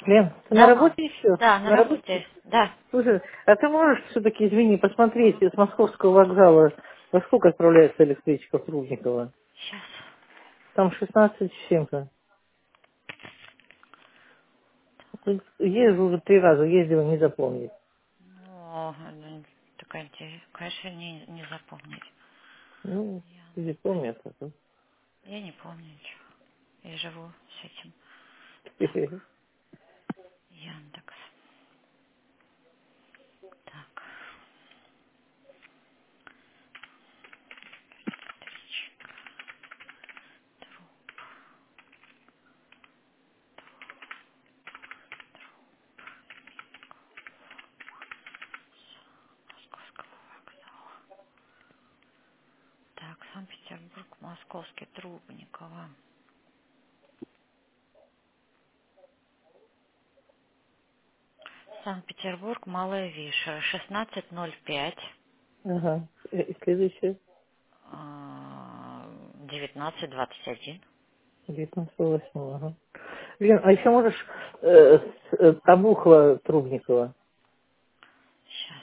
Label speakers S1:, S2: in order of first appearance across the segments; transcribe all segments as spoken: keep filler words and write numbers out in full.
S1: Лен, ты на
S2: Да, мам.
S1: работе еще?
S2: Да, на
S1: На работе?
S2: работе. Да.
S1: Слушай, а ты можешь все-таки, извини, посмотреть с московского вокзала, во сколько отправляется электричка в Трубниково?
S2: Сейчас.
S1: Там шестнадцать с чем-то. Езжу уже три раза, ездила, не запомнить.
S2: О, ну, такая, инте- конечно, не, не запомнить.
S1: Ну, ты
S2: Яндекс.
S1: помнишь это.
S2: Я не помню ничего. Я живу с этим. Так, Яндекс. Так. Московского вокзала. Так, Санкт-Петербург, Московский, Трубниково. Санкт-Петербург, Малая Виша, шестнадцать ноль пять,
S1: Ага. И следующее,
S2: а, девятнадцать двадцать один.
S1: девятнадцатого восьмого. Ага. Лен, а еще можешь э, с, э, Табухова Трубникова?
S2: Сейчас.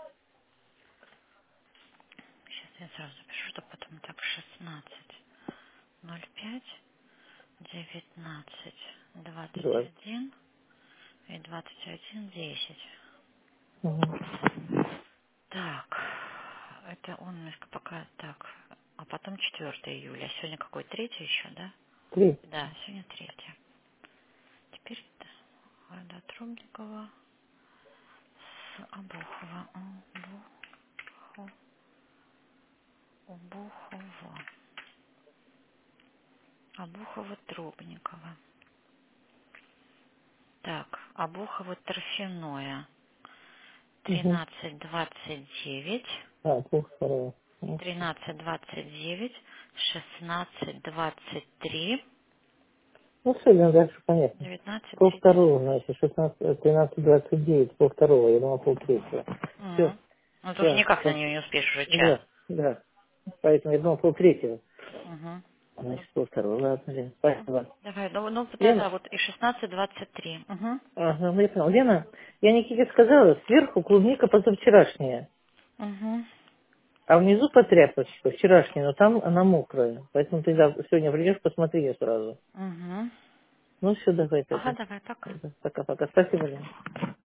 S2: Сейчас я сразу запишу, чтобы потом так шестнадцать ноль пять, девятнадцать двадцать
S1: Давай.
S2: один и двадцать один десять.
S1: Угу.
S2: Так, это он немножко пока так. А потом четвёртого июля. Сегодня какой? третий еще, да?
S1: Три.
S2: Да, сегодня третье. Теперь да, до Трубникова с Обухова. Обухов, Обухово. Обухово Трубникова. Так, Обухово Торфяное.
S1: Угу.
S2: тринадцать двадцать девять.
S1: А, пол второго. Ну,
S2: тринадцать двадцать девять. шестнадцать двадцать три.
S1: ну все, Лен, дальше понятно.
S2: девятнадцать
S1: Пол
S2: тридцать.
S1: второго, значит, шестнадцать, тринадцать, двадцать девять, пол второго, я думал, пол третьего. Все,
S2: Угу. Ну, ты уже
S1: все,
S2: никак на нее не успеешь уже час.
S1: да, да. Поэтому я думал, пол третьего.
S2: Угу. Ну,
S1: Значит, пол второго, ладно, Лен, спасибо.
S2: давай, ну, ну, да, да,
S1: Лена,
S2: вот и шестнадцать двадцать три. Угу.
S1: ага, ну я понял. Лена, я Никите сказала, сверху клубника позавчерашняя,
S2: Угу.
S1: а внизу по тряпочке, вчерашняя, но там она мокрая. Поэтому ты зав- сегодня придешь, посмотри ее сразу.
S2: Угу.
S1: Ну все, давай
S2: Ага,
S1: тогда.
S2: давай, пока.
S1: Пока-пока. Спасибо, Лена.